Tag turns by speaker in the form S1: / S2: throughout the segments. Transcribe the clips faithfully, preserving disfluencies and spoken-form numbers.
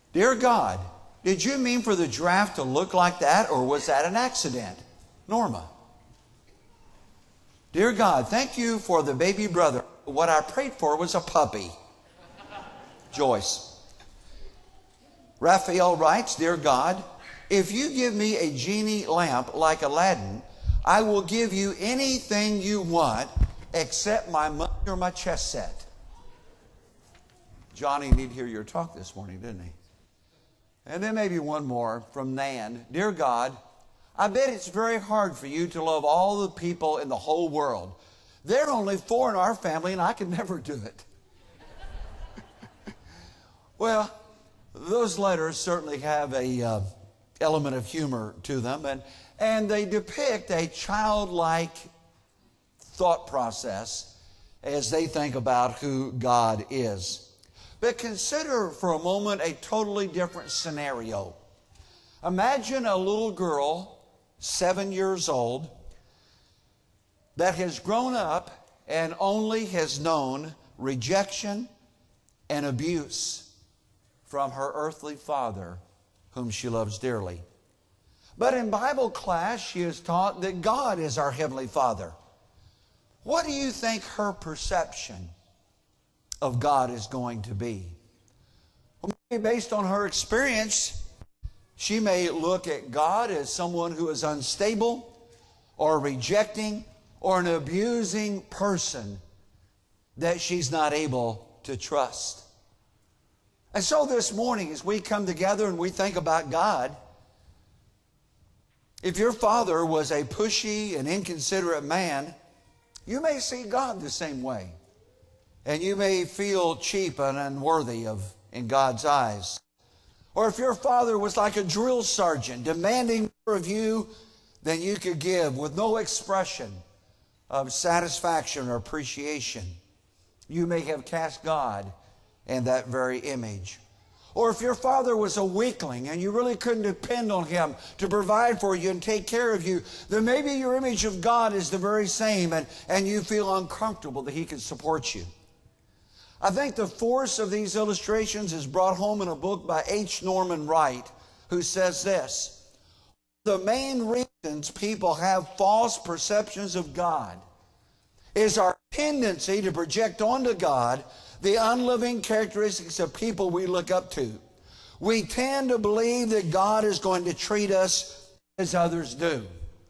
S1: Dear God, did you mean for the draft to look like that, or was that an accident? Norma. Dear God, thank you for the baby brother. What I prayed for was a puppy. Joyce. Raphael writes, Dear God, if you give me a genie lamp like Aladdin, I will give you anything you want except my money or my chess set. Johnny needed to hear your talk this morning, didn't he? And then maybe one more from Nan. Dear God, I bet it's very hard for you to love all the people in the whole world. There are only four in our family, and I could never do it. Well, those letters certainly have a uh, element of humor to them, and, and they depict a childlike thought process as they think about who God is. But consider for a moment a totally different scenario. Imagine a little girl, seven years old, that has grown up and only has known rejection and abuse from her earthly father, whom she loves dearly. But in Bible class, she is taught that God is our Heavenly Father. What do you think her perception of God is going to be? Well, maybe based on her experience, she may look at God as someone who is unstable or rejecting or an abusing person that she's not able to trust. And so this morning, as we come together and we think about God, if your father was a pushy and inconsiderate man, you may see God the same way. And you may feel cheap and unworthy of in God's eyes. Or if your father was like a drill sergeant, demanding more of you than you could give, with no expression of satisfaction or appreciation, you may have cast God in that very image. Or if your father was a weakling and you really couldn't depend on him to provide for you and take care of you, then maybe your image of God is the very same, and, and you feel uncomfortable that he can support you. I think the force of these illustrations is brought home in a book by H. Norman Wright, who says this: the main reasons people have false perceptions of God is our tendency to project onto God the unliving characteristics of people we look up to. We tend to believe that God is going to treat us as others do.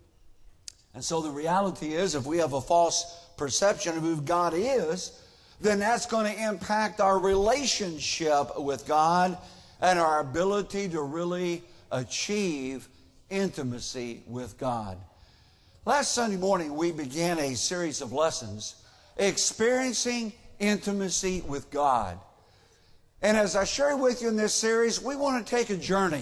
S1: And so the reality is, if we have a false perception of who God is, then that's going to impact our relationship with God and our ability to really achieve intimacy with God. Last Sunday morning, we began a series of lessons, Experiencing Intimacy with God. And as I share with you in this series, we want to take a journey.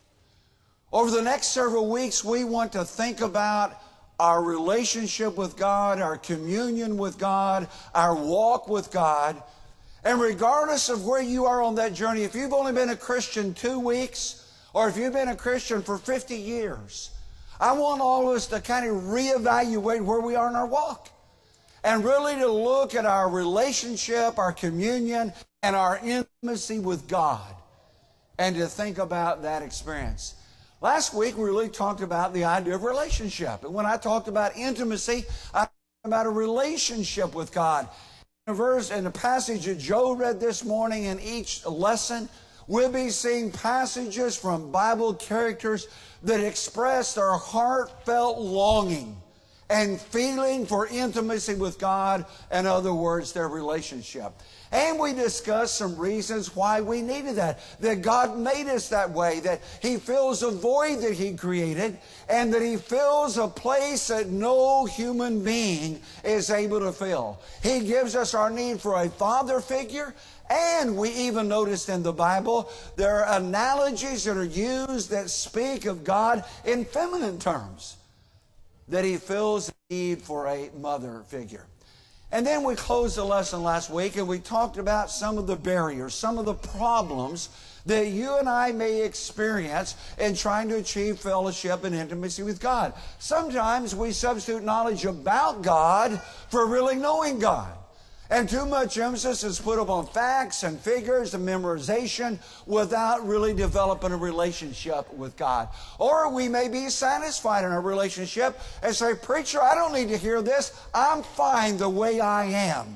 S1: Over the next several weeks, we want to think about our relationship with God, our communion with God, our walk with God. And regardless of where you are on that journey, if you've only been a Christian two weeks, or if you've been a Christian for fifty years, I want all of us to kind of reevaluate where we are in our walk. And really to look at our relationship, our communion, and our intimacy with God. And to think about that experience. Last week, we really talked about the idea of relationship. And when I talked about intimacy, I talked about a relationship with God. In a verse, in the passage that Joe read this morning in each lesson, we'll be seeing passages from Bible characters that express their heartfelt longing and feeling for intimacy with God, in other words, their relationship. And we discussed some reasons why we needed that. That God made us that way, that He fills a void that He created, and that He fills a place that no human being is able to fill. He gives us our need for a father figure, and we even noticed in the Bible there are analogies that are used that speak of God in feminine terms, that He fills the need for a mother figure. And then we closed the lesson last week and we talked about some of the barriers, some of the problems that you and I may experience in trying to achieve fellowship and intimacy with God. Sometimes we substitute knowledge about God for really knowing God. And too much emphasis is put upon facts and figures and memorization without really developing a relationship with God. Or we may be satisfied in our relationship and say, preacher, I don't need to hear this. I'm fine the way I am.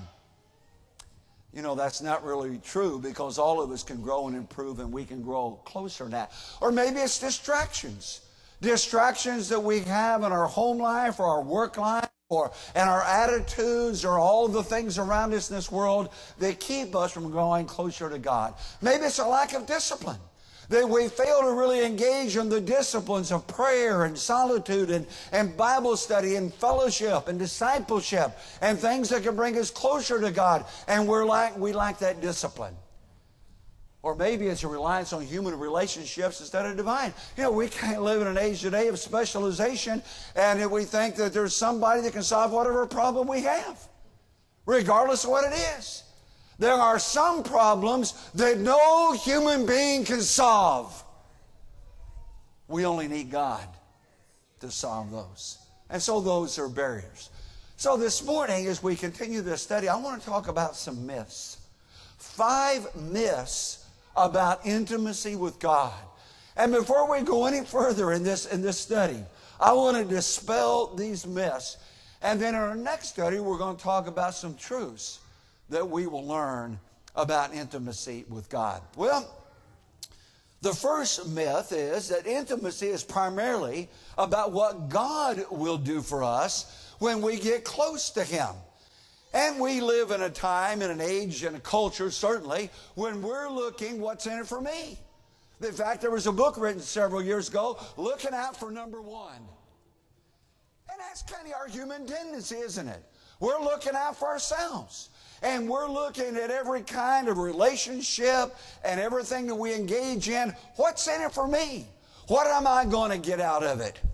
S1: You know, that's not really true, because all of us can grow and improve, and we can grow closer to that. Or maybe it's distractions. Distractions that we have in our home life or our work life or in our attitudes or all the things around us in this world that keep us from growing closer to God. Maybe it's a lack of discipline, that we fail to really engage in the disciplines of prayer and solitude and, and Bible study and fellowship and discipleship and things that can bring us closer to God, and we're like, we lack that discipline. Or maybe it's a reliance on human relationships instead of divine. You know, we can't live in an age today of specialization, and we think that there's somebody that can solve whatever problem we have, regardless of what it is. There are some problems that no human being can solve. We only need God to solve those. And so those are barriers. So this morning, as we continue this study, I want to talk about some myths. Five myths about intimacy with God. And before we go any further in this, in this study, I want to dispel these myths. And then in our next study, we're going to talk about some truths that we will learn about intimacy with God. Well, the first myth is that intimacy is primarily about what God will do for us when we get close to Him. And we live in a time, in an age, in a culture, certainly, when we're looking, what's in it for me? In fact, there was a book written several years ago, Looking Out for Number One. And that's kind of our human tendency, isn't it? We're looking out for ourselves. And we're looking at every kind of relationship and everything that we engage in. What's in it for me? What am I going to get out of it?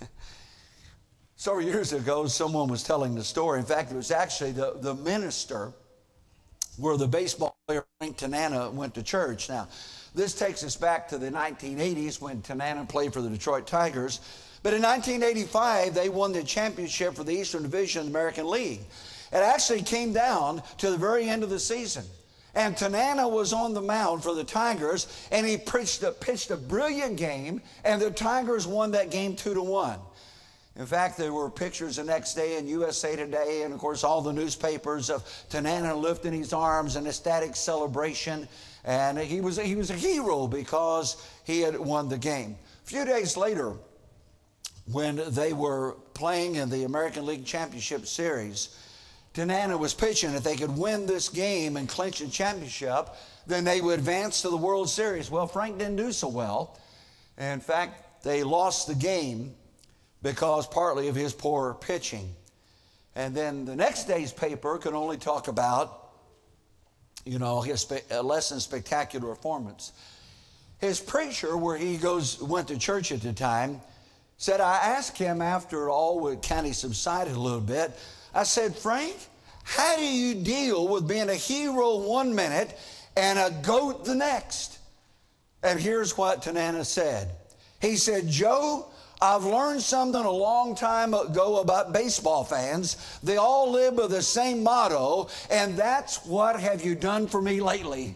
S1: Several years ago, someone was telling the story. In fact, it was actually the, the minister where the baseball player Frank Tanana went to church. Now, this takes us back to the nineteen eighties when Tanana played for the Detroit Tigers. But in nineteen eighty-five, they won the championship for the Eastern Division of the American League. It actually came down to the very end of the season. And Tanana was on the mound for the Tigers, and he pitched a, pitched a brilliant game, and the Tigers won that game two to one. In fact, there were pictures the next day in U S A Today and, of course, all the newspapers of Tanana lifting his arms in ecstatic celebration. And he was, he was a hero because he had won the game. A few days later, when they were playing in the American League Championship Series, Tanana was pitching. If they could win this game and clinch the championship, then they would advance to the World Series. Well, Frank didn't do so well. In fact, they lost the game because partly of his poor pitching. And then the next day's paper could only talk about, you know, his spe- less than spectacular performance. His preacher, where he goes, went to church at the time, said, I asked him after it all would kind of subsided a little bit, I said, Frank, how do you deal with being a hero one minute and a goat the next? And here's what Tanana said. He said, Joe, I've learned something a long time ago about baseball fans. They all live by the same motto, and that's what have you done for me lately?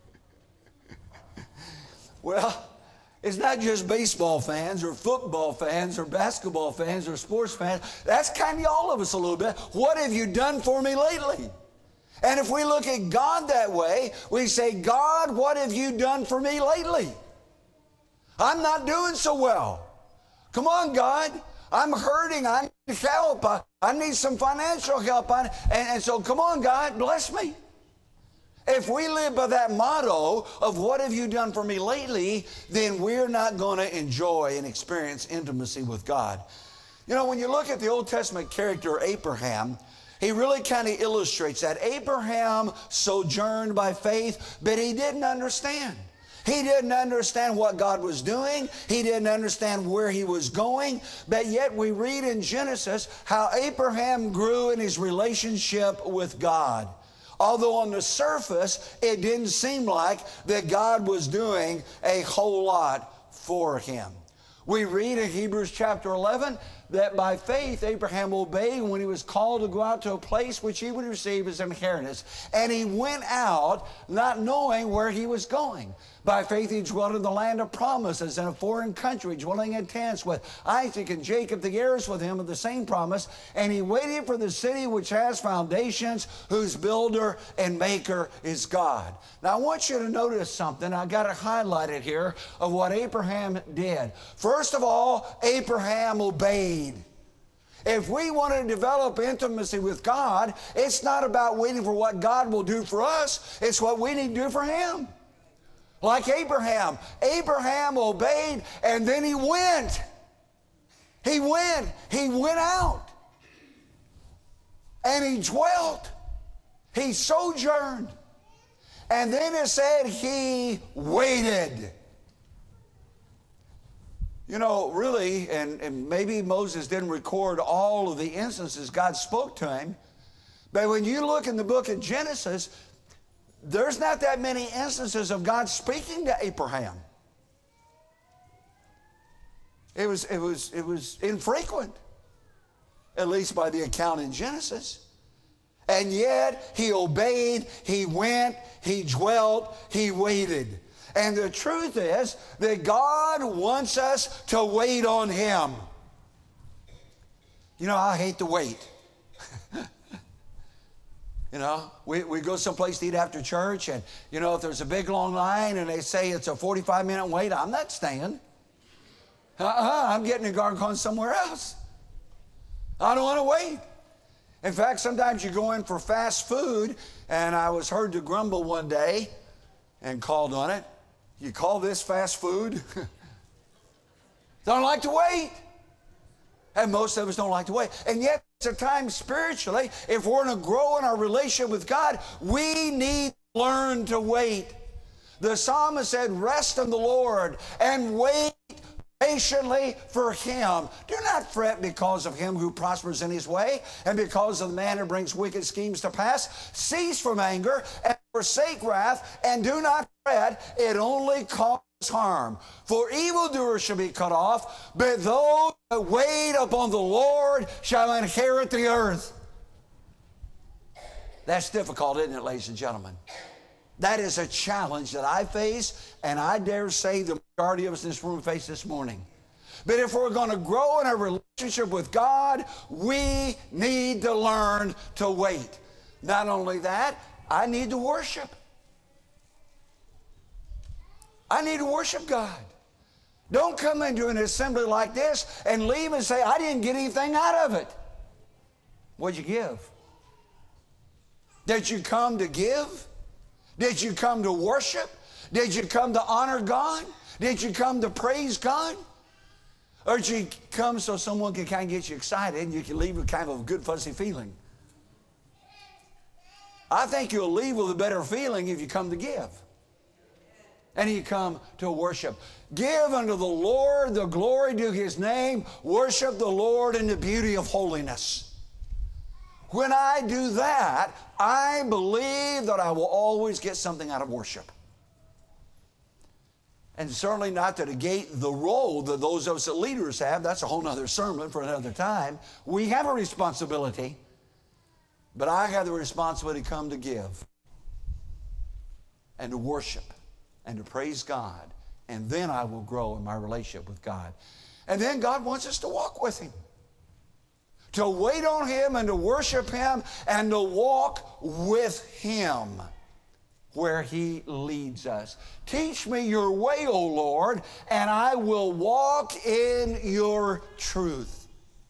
S1: Well, it's not just baseball fans or football fans or basketball fans or sports fans. That's kind of all of us a little bit. What have you done for me lately? And if we look at God that way, we say, God, what have you done for me lately? I'm not doing so well. Come on, God. I'm hurting. I need help. I, I need some financial help. I, and, and so, come on, God, bless me. If we live by that motto of what have you done for me lately, then we're not going to enjoy and experience intimacy with God. You know, when you look at the Old Testament character Abraham, he really kind of illustrates that. Abraham sojourned by faith, but he didn't understand. He didn't understand what God was doing. He didn't understand where he was going. But yet we read in Genesis how Abraham grew in his relationship with God. Although on the surface, it didn't seem like that God was doing a whole lot for him. We read in Hebrews chapter eleven that by faith Abraham obeyed when he was called to go out to a place which he would receive as an inheritance. And he went out not knowing where he was going. By faith he dwelt in the land of promises, in a foreign country, dwelling in tents with Isaac and Jacob, the heirs with him of the same promise. And he waited for the city which has foundations, whose builder and maker is God. Now I want you to notice something. I got it highlighted here of what Abraham did. First of all, Abraham obeyed. If we want to develop intimacy with God, it's not about waiting for what God will do for us. It's what we need to do for Him. Like Abraham. Abraham obeyed and then he went. He went. He went out. And he dwelt. He sojourned. And then it said he waited. You know, really, and, and maybe Moses didn't record all of the instances God spoke to him, but when you look in the book of Genesis, there's not that many instances of God speaking to Abraham. It was, it was, it was infrequent, at least by the account in Genesis. And yet he obeyed, he went, he dwelt, he waited. And the truth is that God wants us to wait on Him. You know, I hate to wait. You know, we, we go someplace to eat after church, and, you know, if there's a big long line and they say it's a forty-five minute wait, I'm not staying. Uh-uh, I'm getting a car and going somewhere else. I don't want to wait. In fact, sometimes you go in for fast food, and I was heard to grumble one day and called on it. You call this fast food? Don't like to wait. And most of us don't like to wait. And yet, it's a time spiritually, if we're going to grow in our relationship with God, we need to learn to wait. The psalmist said, rest in the Lord and wait patiently for Him. Do not fret because of him who prospers in his way, and because of the man who brings wicked schemes to pass. Cease from anger and forsake wrath, and do not fret. It only causes harm. For evildoers shall be cut off, but those that wait upon the Lord shall inherit the earth. That's difficult, isn't it, ladies and gentlemen? That is a challenge that I face, and I dare say the majority of us in this room face this morning. But if we're going to grow in our relationship with God, we need to learn to wait. Not only that, I need to worship. I need to worship God. Don't come into an assembly like this and leave and say, I didn't get anything out of it. What'd you give? Did you come to give? Did you come to worship? Did you come to honor God? Did you come to praise God? Or did you come so someone can kind of get you excited and you can leave with kind of a good fuzzy feeling? I think you'll leave with a better feeling if you come to give. And you come to worship. Give unto the Lord the glory due His name. Worship the Lord in the beauty of holiness. When I do that, I believe that I will always get something out of worship. And certainly not to negate the role that those of us that leaders have. That's a whole other sermon for another time. We have a responsibility, but I have the responsibility to come to give and to worship and to praise God. And then I will grow in my relationship with God. And then God wants us to walk with Him, to wait on Him and to worship Him and to walk with Him where He leads us. Teach me your way, O Lord, and I will walk in your truth.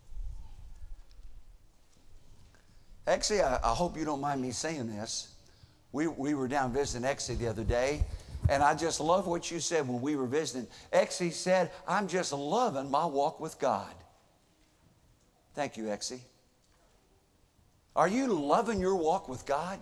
S1: Actually, I, I hope you don't mind me saying this. We, we were down visiting Exie the other day, and I just love what you said when we were visiting. Exie said, I'm just loving my walk with God. Thank you, Exie. Are you loving your walk with God?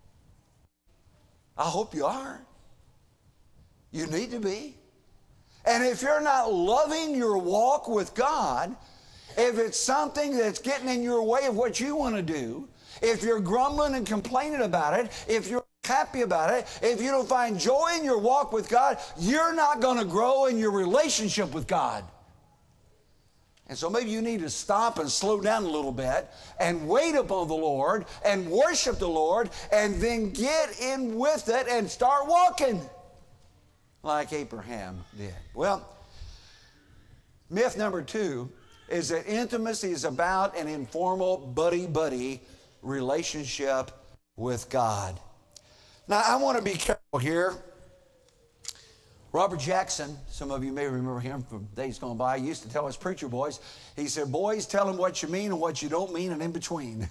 S1: I hope you are. You need to be. And if you're not loving your walk with God, if it's something that's getting in your way of what you want to do, if you're grumbling and complaining about it, if you're happy about it, if you don't find joy in your walk with God, you're not going to grow in your relationship with God. And so maybe you need to stop and slow down a little bit and wait upon the Lord and worship the Lord and then get in with it and start walking like Abraham did. Well, myth number two is that intimacy is about an informal buddy-buddy relationship with God. Now, I want to be careful here. Robert Jackson, some of you may remember him from days gone by, he used to tell us preacher boys, he said, boys, tell them what you mean and what you don't mean and in between.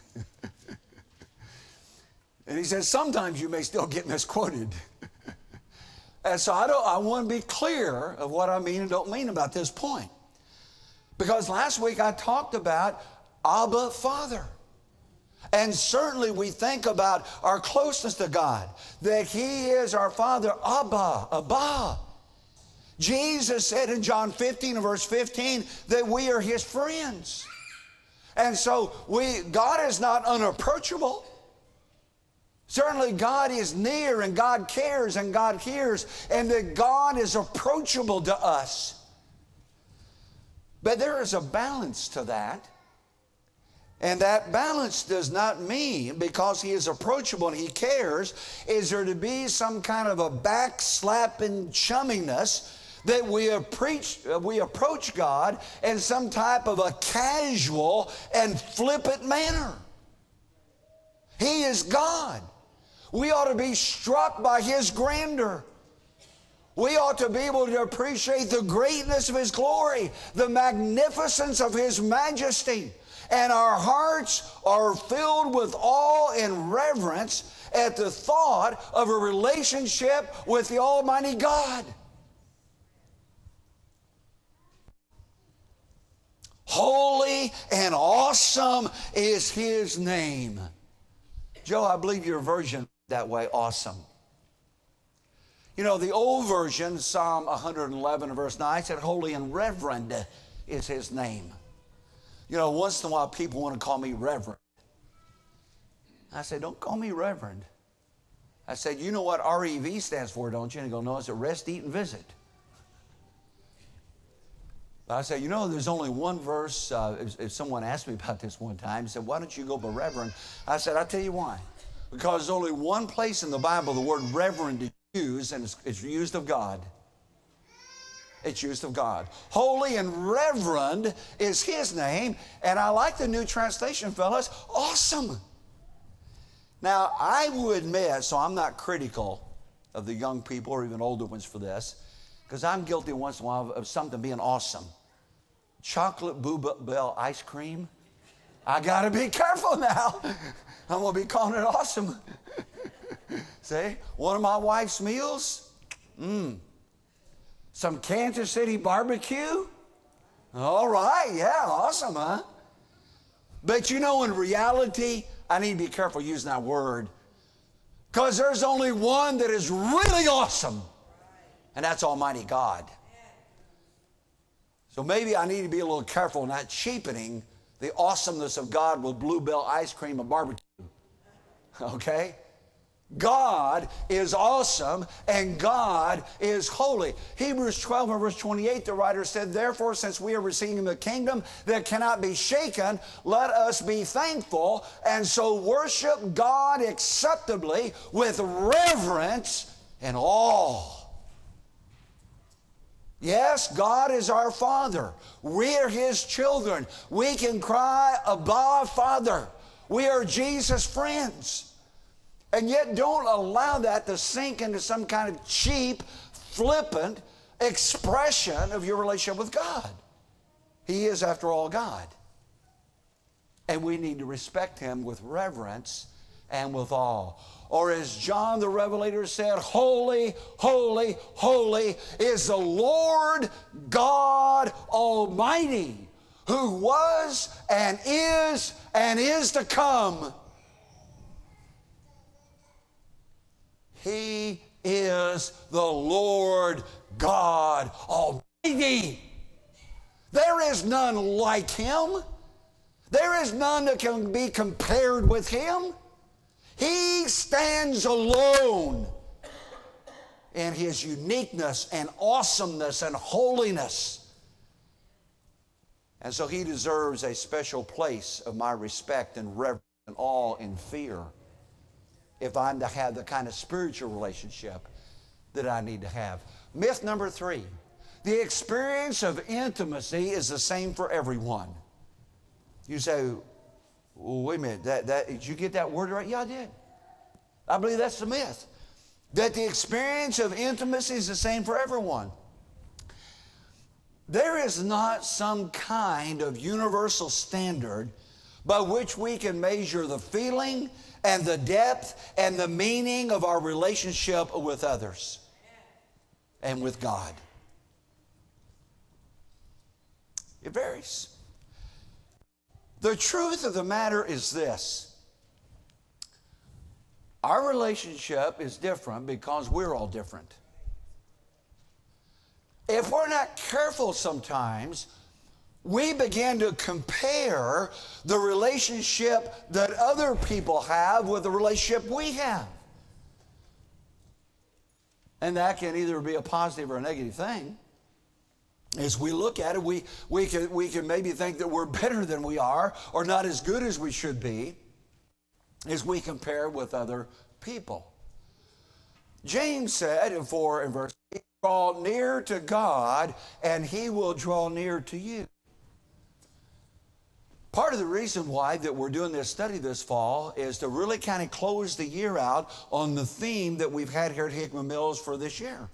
S1: And he says, sometimes you may still get misquoted. And so I, don't, I want to be clear of what I mean and don't mean about this point. Because last week I talked about Abba, Father. And certainly we think about our closeness to God, that He is our Father, Abba, Abba. Jesus said in John fifteen and verse fifteen that we are His friends. And so we, God is not unapproachable. Certainly God is near and God cares and God hears and that God is approachable to us. But there is a balance to that. And that balance does not mean, because He is approachable and He cares, is there to be some kind of a backslapping chumminess that we approach, we approach God in some type of a casual and flippant manner. He is God. We ought to be struck by His grandeur. We ought to be able to appreciate the greatness of His glory, the magnificence of His majesty. And our hearts are filled with awe and reverence at the thought of a relationship with the Almighty God. Holy and awesome is His name. Joe, I believe your version that way, awesome. You know, the old version, Psalm one eleven, verse nine, said, holy and reverend is His name. You know, once in a while people want to call me reverend. I said, don't call me reverend. I said, you know what R E V stands for, don't you? And he goes, no, it's a rest, eat, and visit. But I said, you know, there's only one verse. Uh, if, if someone asked me about this one time, he said, why don't you go by reverend? I said, I'll tell you why. Because there's only one place in the Bible the word reverend is used, and it's, it's used of God. It's used of God. Holy and reverend is His name. And I like the New Translation, fellas. Awesome. Now, I will admit, so I'm not critical of the young people or even older ones for this, because I'm guilty once in a while of something being awesome. Chocolate Bluebell ice cream. I got to be careful now. I'm going to be calling it awesome. See, one of my wife's meals, mmm. Some Kansas City barbecue? All right, yeah, awesome, huh? But you know, in reality, I need to be careful using that word, because there's only one that is really awesome, and that's Almighty God. So maybe I need to be a little careful not cheapening the awesomeness of God with Bluebell ice cream and barbecue. Okay? God is awesome and God is holy. Hebrews twelve and verse twenty-eight, the writer said, therefore, since we are receiving the kingdom that cannot be shaken, let us be thankful and so worship God acceptably with reverence and awe. Yes, God is our Father. We're His children. We can cry, Abba, Father. We are Jesus' friends. And yet don't allow that to sink into some kind of cheap, flippant expression of your relationship with God. He is, after all, God. And we need to respect Him with reverence and with awe. Or as John the Revelator said, holy, holy, holy is the Lord God Almighty, who was and is and is to come. He is the Lord God Almighty. There is none like Him. There is none that can be compared with Him. He stands alone in His uniqueness and awesomeness and holiness. And so he deserves a special place of my respect and reverence and awe and fear if I'm to have the kind of spiritual relationship that I need to have. Myth number three, the experience of intimacy is the same for everyone. You say, well, wait a minute, that, that, did you get that word right? Yeah, I did. I believe that's the myth. That the experience of intimacy is the same for everyone. There is not some kind of universal standard by which we can measure the feeling and the depth and the meaning of our relationship with others and with God. It varies. The truth of the matter is this. Our relationship is different because we're all different. If we're not careful sometimes, we begin to compare the relationship that other people have with the relationship we have. And that can either be a positive or a negative thing. As we look at it, we, we, can, we can maybe think that we're better than we are or not as good as we should be as we compare with other people. James said in four and verse eight, draw near to God and he will draw near to you. Part of the reason why that we're doing this study this fall is to really kind of close the year out on the theme that we've had here at Hickman Mills for this year.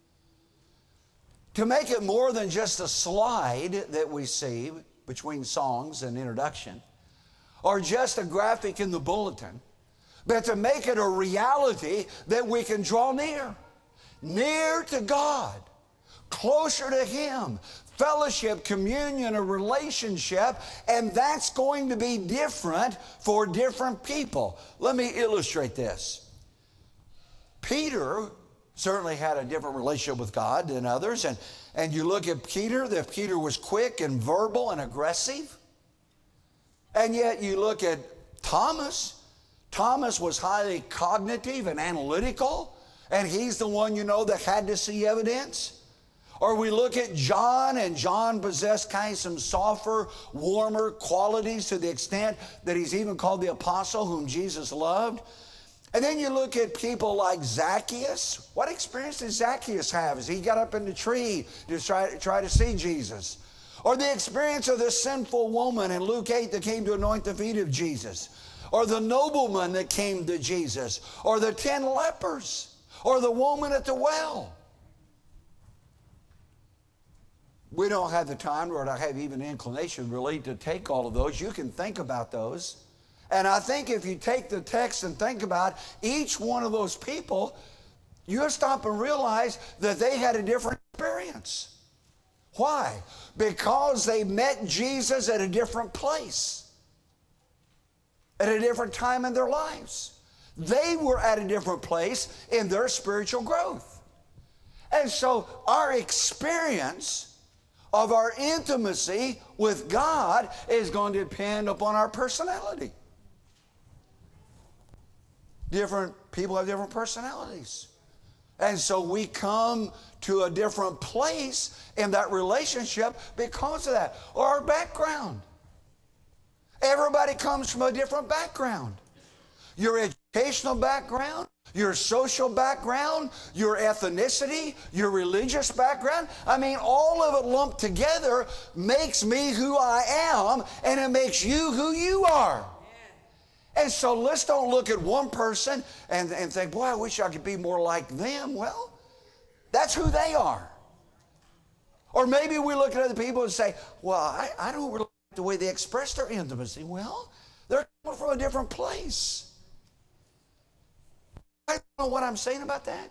S1: To make it more than just a slide that we see between songs and introduction, or just a graphic in the bulletin, but to make it a reality that we can draw near, near to God, closer to Him, fellowship, communion, a relationship, and that's going to be different for different people. Let me illustrate this. Peter certainly had a different relationship with God than others, and, and you look at Peter, that Peter was quick and verbal and aggressive, and yet you look at Thomas. Thomas was highly cognitive and analytical, and he's the one, you know, that had to see evidence. Or we look at John, and John possessed kind of some softer, warmer qualities to the extent that he's even called the apostle whom Jesus loved. And then you look at people like Zacchaeus. What experience did Zacchaeus have as he got up in the tree to try, try to see Jesus? Or the experience of this sinful woman in Luke eight that came to anoint the feet of Jesus. Or the nobleman that came to Jesus. Or the ten lepers. Or the woman at the well. We don't have the time, or I have even inclination really to take all of those. You can think about those. And I think if you take the text and think about each one of those people, you'll stop and realize that they had a different experience. Why? Because they met Jesus at a different place, at a different time in their lives. They were at a different place in their spiritual growth. And so our experience of our intimacy with God is going to depend upon our personality. Different people have different personalities. And so we come to a different place in that relationship because of that. Or our background. Everybody comes from a different background. Your educational background, your social background, your ethnicity, your religious background. I mean, all of it lumped together makes me who I am, and it makes you who you are. And so let's don't look at one person and, and think, boy, I wish I could be more like them. Well, that's who they are. Or maybe we look at other people and say, well, I, I don't really like the way they express their intimacy. Well, they're coming from a different place. I don't know what I'm saying about that.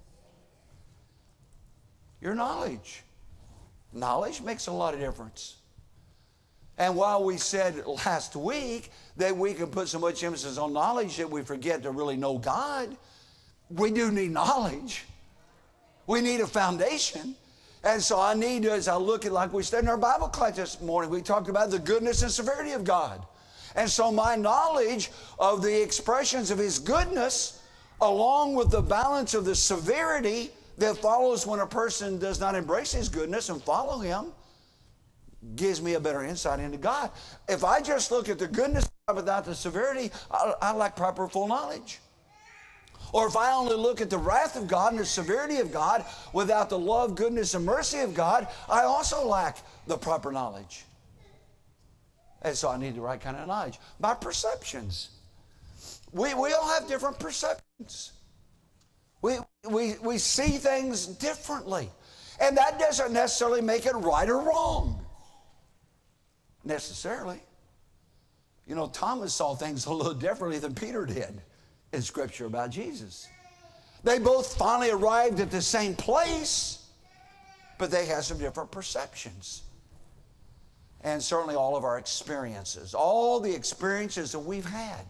S1: Your knowledge. Knowledge makes a lot of difference. And while we said last week that we can put so much emphasis on knowledge that we forget to really know God, we do need knowledge. We need a foundation. And so I need to, as I look at, like we said in our Bible class this morning, we talked about the goodness and severity of God. And so my knowledge of the expressions of His goodness, along with the balance of the severity that follows when a person does not embrace His goodness and follow Him, gives me a better insight into God. If I just look at the goodness of God without the severity, I, I lack proper full knowledge. Or if I only look at the wrath of God and the severity of God without the love, goodness, and mercy of God, I also lack the proper knowledge. And so I need the right kind of knowledge. My perceptions. We, we all have different perceptions. We, we, we see things differently. And that doesn't necessarily make it right or wrong. Necessarily. You know, Thomas saw things a little differently than Peter did in Scripture about Jesus. They both finally arrived at the same place, but they had some different perceptions. And certainly all of our experiences, all the experiences that we've had.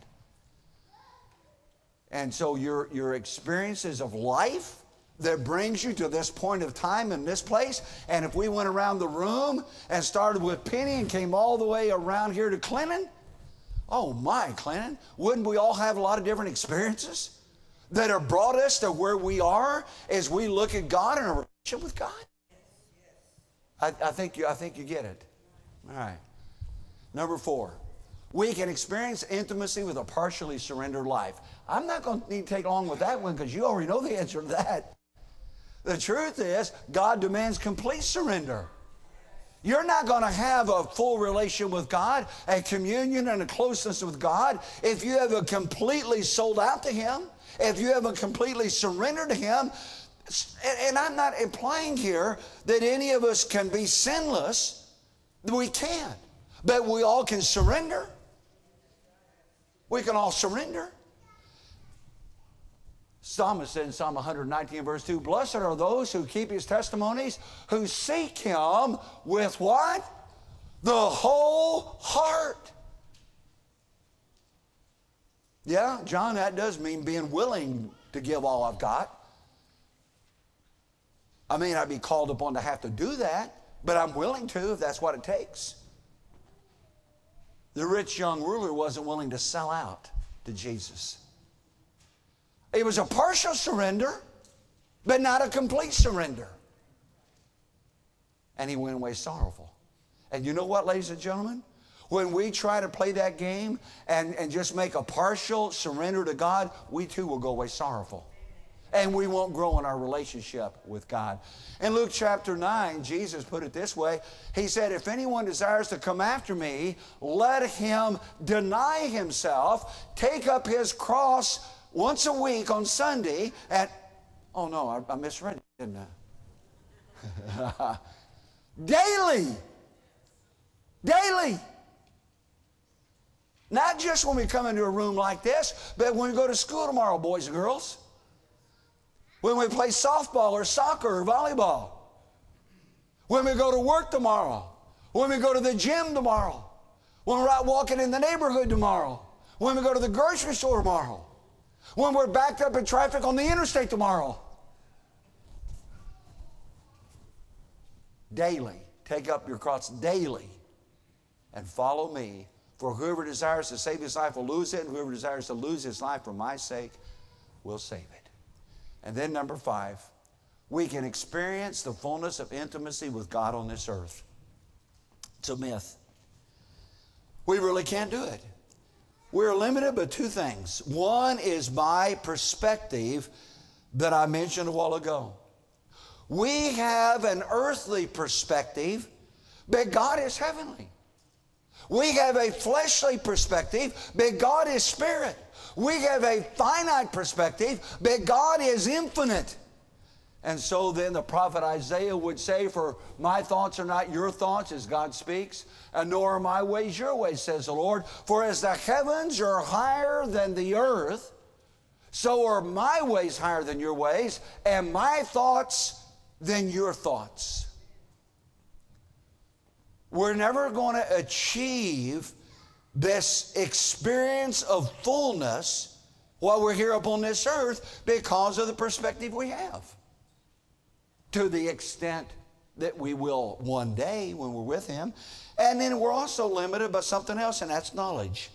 S1: And so your, your experiences of life that brings you to this point of time in this place, and if we went around the room and started with Penny and came all the way around here to Clinton, oh my, Clinton, wouldn't we all have a lot of different experiences that have brought us to where we are as we look at God and our relationship with God? I, I, think you, I think you get it. All right. Number four, we can experience intimacy with a partially surrendered life. I'm not going to need to take long with that one because you already know the answer to that. The truth is, God demands complete surrender. You're not going to have a full relation with God, a communion and a closeness with God, if you haven't completely sold out to Him, if you haven't completely surrendered to Him. And I'm not implying here that any of us can be sinless. We can't. But we all can surrender. We can all surrender. Psalmist said in Psalm one nineteen, verse two, blessed are those who keep His testimonies, who seek Him with what? The whole heart. Yeah, John, that does mean being willing to give all I've got. I may not be called upon to have to do that, but I'm willing to if that's what it takes. The rich young ruler wasn't willing to sell out to Jesus. It was a partial surrender, but not a complete surrender. And he went away sorrowful. And you know what, ladies and gentlemen? When we try to play that game and, and just make a partial surrender to God, we too will go away sorrowful. And we won't grow in our relationship with God. In Luke chapter nine, Jesus put it this way. He said, if anyone desires to come after me, let him deny himself, take up his cross once a week on Sunday, and, oh no, I, I misread it, didn't I? Daily. Daily. Not just when we come into a room like this, but when we go to school tomorrow, boys and girls. When we play softball or soccer or volleyball. When we go to work tomorrow. When we go to the gym tomorrow. When we're out walking in the neighborhood tomorrow. When we go to the grocery store tomorrow. When we're backed up in traffic on the interstate tomorrow. Daily. Take up your cross daily and follow me. For whoever desires to save his life will lose it, and whoever desires to lose his life for my sake will save it. And then number five, we can experience the fullness of intimacy with God on this earth. It's a myth. We really can't do it. We're limited by two things. One is my perspective that I mentioned a while ago. We have an earthly perspective, but God is heavenly. We have a fleshly perspective, but God is spirit. We have a finite perspective, but God is infinite. And so then the prophet Isaiah would say, for my thoughts are not your thoughts, as God speaks, and nor are my ways your ways, says the Lord. For as the heavens are higher than the earth, so are my ways higher than your ways, and my thoughts than your thoughts. We're never going to achieve this experience of fullness while we're here upon this earth because of the perspective we have. To the extent that we will one day when we're with Him. And then we're also limited by something else, and that's knowledge.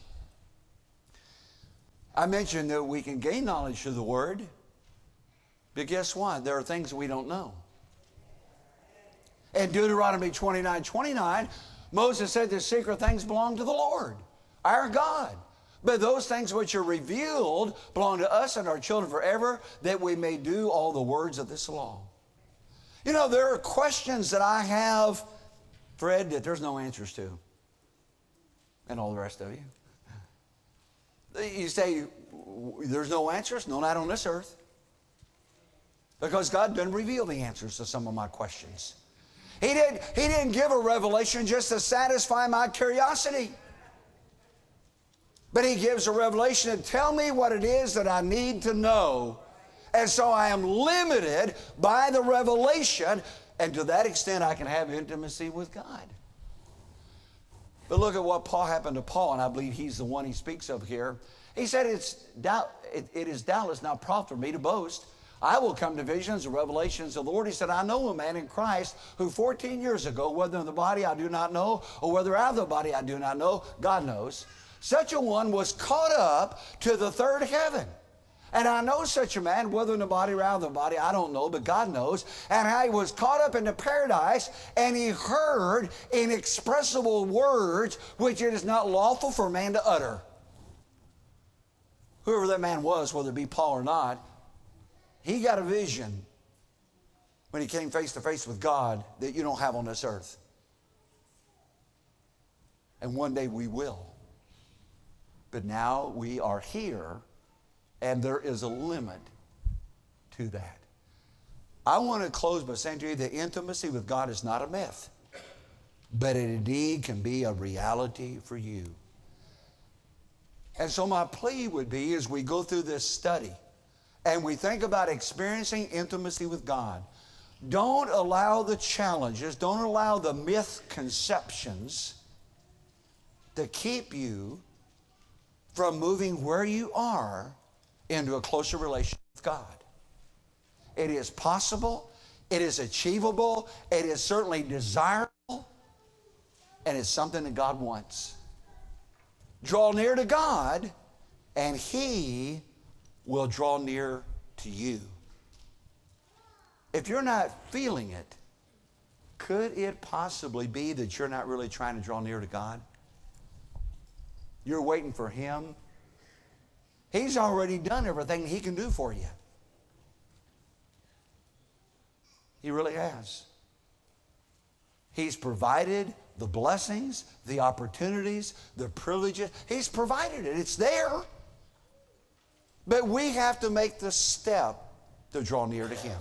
S1: I mentioned that we can gain knowledge through the Word, but guess what? There are things we don't know. In Deuteronomy twenty-nine twenty-nine, Moses said the secret things belong to the Lord, our God. But those things which are revealed belong to us and our children forever, that we may do all the words of this law. You know, there are questions that I have, Fred, that there's no answers to. And all the rest of you. You say, there's no answers? No, not on this earth. Because God doesn't reveal the answers to some of my questions. He didn't, he didn't give a revelation just to satisfy my curiosity. But He gives a revelation to tell me what it is that I need to know. And so I am limited by the revelation, and to that extent I can have intimacy with God. But look at what Paul happened to Paul, and I believe he's the one he speaks of here. He said, it's doubt, it, it is doubtless not proper for me to boast. I will come to visions and revelations of the Lord. He said, I know a man in Christ who fourteen years ago, whether in the body I do not know, or whether out of the body I do not know, God knows. Such a one was caught up to the third heaven. And I know such a man, whether in the body or out of the body, I don't know, but God knows. And how he was caught up into paradise, and he heard inexpressible words which it is not lawful for man to utter. Whoever that man was, whether it be Paul or not, he got a vision when he came face to face with God that you don't have on this earth. And one day we will. But now we are here, and there is a limit to that. I want to close by saying to you that intimacy with God is not a myth, but it indeed can be a reality for you. And so my plea would be, as we go through this study and we think about experiencing intimacy with God, don't allow the challenges, don't allow the misconceptions to keep you from moving where you are into a closer relationship with God. It is possible, it is achievable, it is certainly desirable, and it's something that God wants. Draw near to God, and He will draw near to you. If you're not feeling it, could it possibly be that you're not really trying to draw near to God? You're waiting for Him. He's already done everything He can do for you. He really has. He's provided the blessings, the opportunities, the privileges. He's provided it. It's there. But we have to make the step to draw near to Him.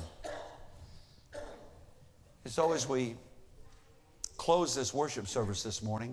S1: And so as we close this worship service this morning,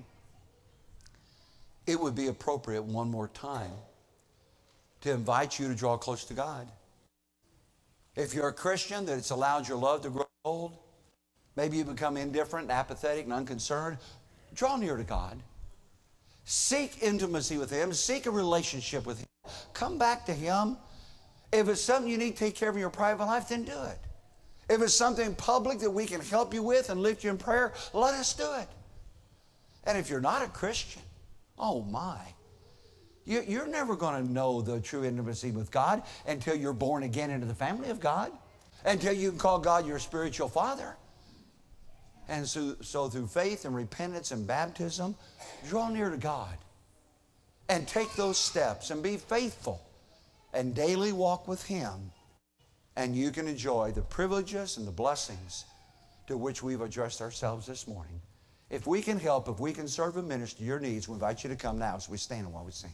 S1: it would be appropriate one more time to invite you to draw close to God. If you're a Christian that it's allowed your love to grow cold, maybe you become indifferent, apathetic, and unconcerned, draw near to God. Seek intimacy with Him. Seek a relationship with Him. Come back to Him. If it's something you need to take care of in your private life, then do it. If it's something public that we can help you with and lift you in prayer, let us do it. And if you're not a Christian, oh my, you, you're never going to know the true intimacy with God until you're born again into the family of God, until you can call God your spiritual father. And so, so through faith and repentance and baptism, draw near to God and take those steps and be faithful and daily walk with Him, and you can enjoy the privileges and the blessings to which we've addressed ourselves this morning. If we can help, if we can serve and minister to your needs, we invite you to come now as we stand while we sing.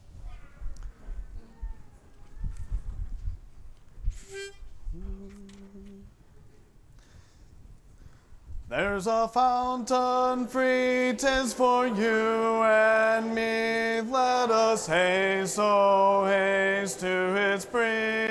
S2: There's a fountain free, 'tis for you and me. Let us haste, oh haste to its brink.